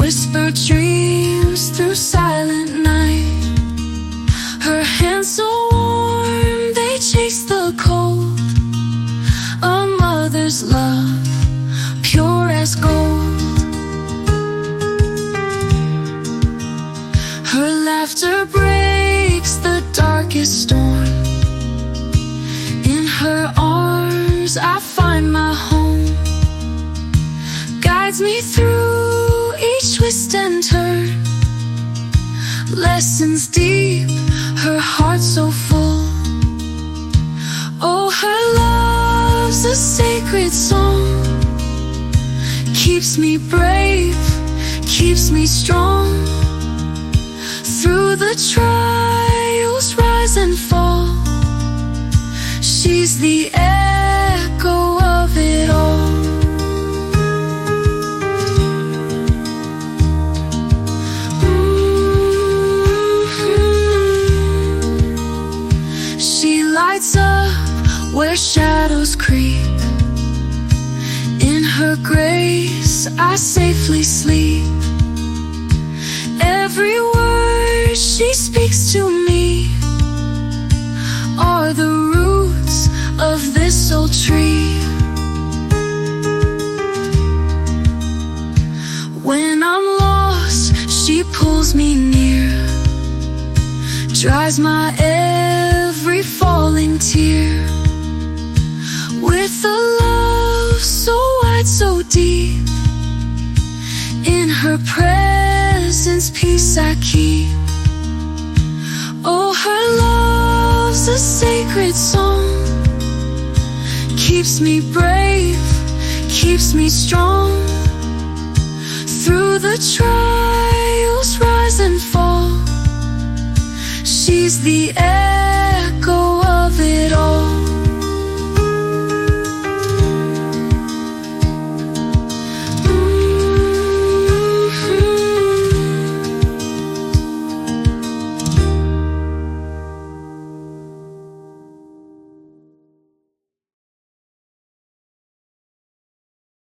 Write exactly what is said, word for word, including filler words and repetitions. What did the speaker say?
whisper dreams through silent night. Her hands so warm, they chase the cold. A mother's love, pure as gold. Her laughter breaks the darkest storm. In her arms I find my home. Guides me through each twist and turn. Lessons deep, her heart so full. Oh, her love's a sacred song. Keeps me brave, keeps me strong. Through the trials, rise and fall. She's the echo of it all. Mm-hmm. She lights up where shadows creep. In her grace I safely sleep. Every word she speaks to me are the roots of this old tree. When I'm lost, she pulls me near, dries my every falling tear. With a love so wide, so deep, in her presence peace I keep. Oh, her love's a sacred song. Keeps me brave, keeps me strong. Through the trials, rise and fall. She's the echo of it all.